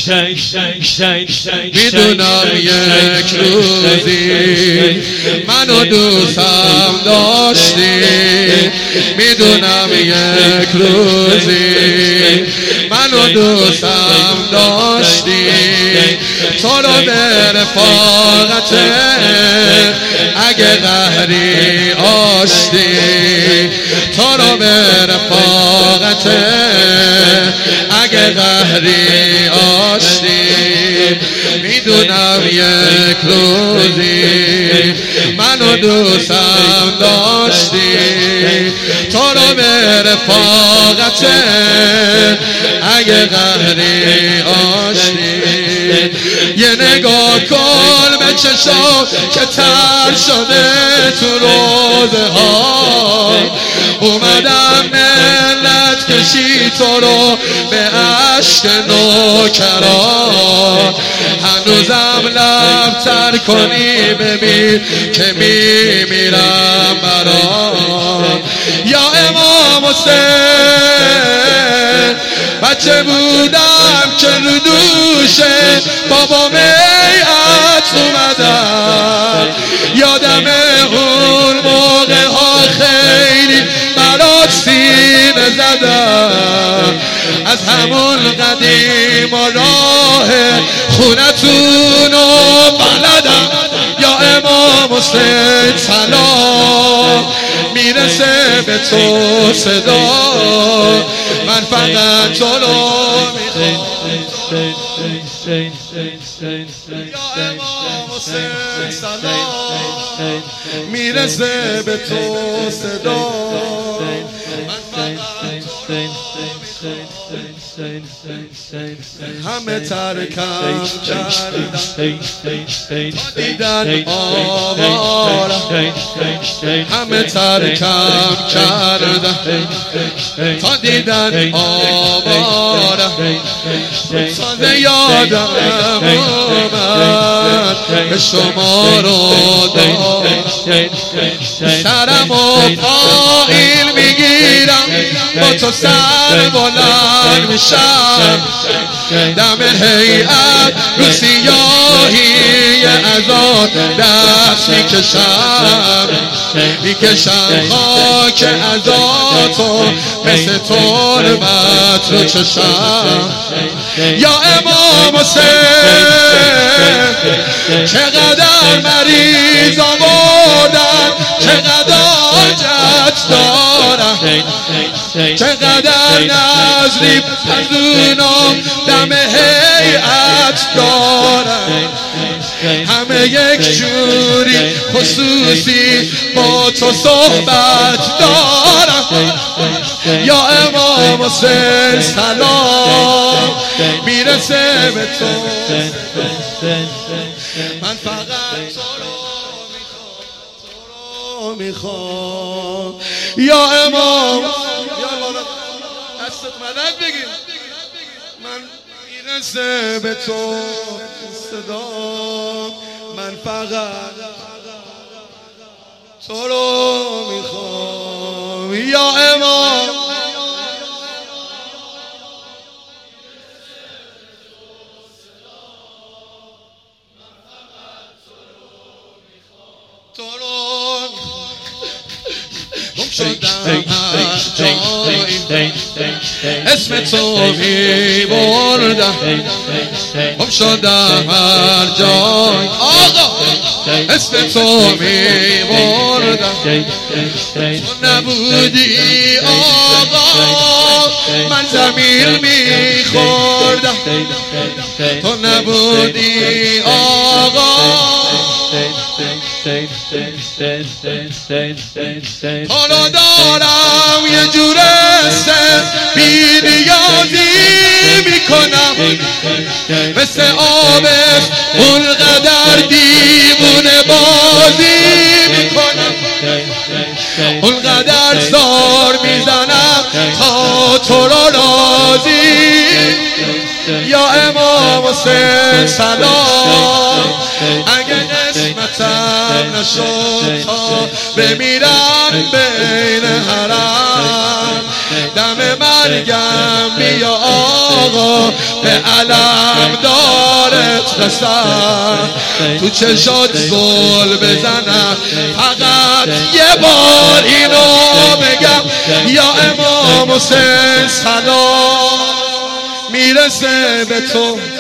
میدونم یک روزی منو دوستم داشتی، میدونم یک روزی منو دوستم داشتی، تو رو به رفاقت اگه قهری آشتی، تو رو به رفاقت اگه قهری آشتی، میدونم یک روزی منو دوستم داشتی، تو رو به رفاقت اگه قهری آشتی. یه نگاه کن به چشام که تر شده تو روزه ها، اومدم ملت کشی تو رو به عشق نوکران، هنوزم لب تر کنی ببین که میمیرم برات. یا امام حسین بچه بودم که رو دوش بابا میعت اومدم، یادم اون موقع ها خیلی برات سینه زدم، از همون قدیم و راه خونتونو بلدم. یا امام حسین سلام میرسه به تو صدا، من فقط تو رو میخوام. یا امام حسین سلام میرسه به تو صدا، من فقط همه ترکم کردم تا دیدن آوارم، همه ترکم کردم تا دیدن آوارم، تازه یادم اومد به شما رو داد، سرم و پایین میگیرم با تو سر بلند میشم، دم هیئت رو سیاهی ازاد دست میکشم خاک ازاتو مثل تربت رو چشم. یا امام حسین چقدر مریض آوردن، چقدر حاجت دارن، چقدر نظری پردونم دم هیئت دارن، همه یک جوری خصوصی با تو صحبت دارم. یا امام حسین سلام میرسه به تو، من فقط تو رو میخوام. یا امام دستت مدد بگیر، من میرسه به تو صدا، من فقط تو رو میخوام. یا امام تو رو گم شدم هر جایی اسم تو می بردم، گم شدم هر جایی آقا اسم تو می بردم، تو نبودی آقا من زمین می خوردم، تو نبودی آقا حالا دارم یه جور بی نیازی میکنم، مثل آبش اونقدر دیوونه بازی میکنم، اونقدر زار میزنم تا تو را راضی. یا امام حسین سلام اگه قسمتم نشد تا بمیرم بین حرم، دم من مرگم بیا آقا به علم دارت قسم تو چشات زل بزنم فقط یه بار اینو بگم یا امام حسین سلام میرسه به تو